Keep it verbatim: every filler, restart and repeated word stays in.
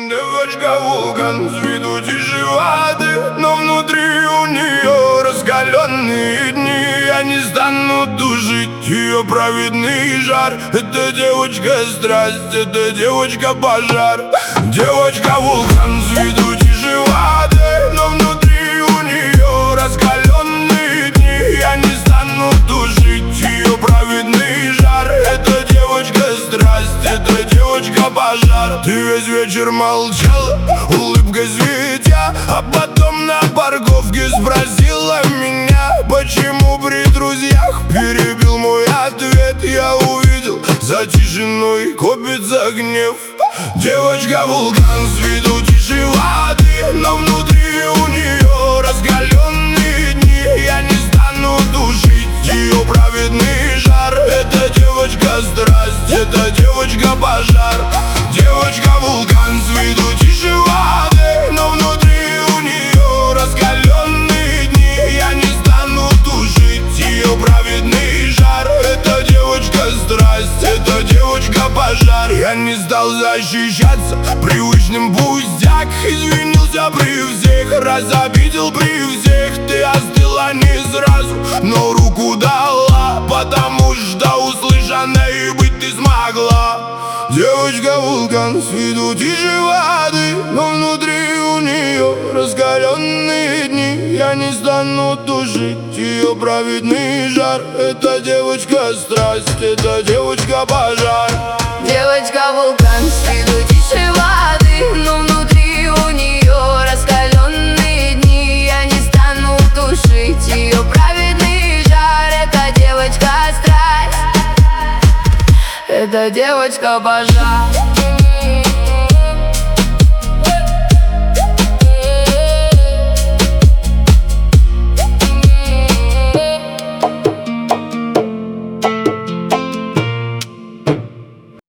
Девочка вулкан, с виду тяжеловаты, но внутри у нее раскаленные дни. Я не стану тушить ее праведный жар. Эта девочка страсть, эта девочка пожар. Девочка вулкан, с виду тяжеловаты, но внутри у нее раскаленные дни. Я не стану тушить ее праведный жар. Эта девочка страсть, эта девочка пожар. Ты весь вечер молчала, улыбкой светя, а потом на парковке спросила меня, почему при друзьях перебил мой ответ. Я увидел, за тишиной копится гнев. Девочка вулкан, с виду тяжеловаты, но внутри у нее раскаленные дни. Я не стану душить ее праведный жар. Эта девочка страсть, эта девочка пожар. Девочка вулкан, с виду тяжеловаты, но внутри у нее раскаленные дни. Я не стану тушить ее праведный жар. Эта девочка страсть, эта девочка пожар. Я не стал защищаться привычным пустяк, извинился при всех, разобидел при всех. Ты остыла не сразу, но руку дала, потому что услышанной быть ты смогла. Девочка вулкан, с виду тяжеловаты, но внутри у нее раскаленные дни. Я не стану тушить ее праведный жар. Эта девочка страсть, эта девочка пожар. Девочка вулкан, с виду тяжеловаты, но внутри у нее раскаленные дни. Я не стану тушить ее праведный жар. Эта девочка страсть, эта девочка пожар.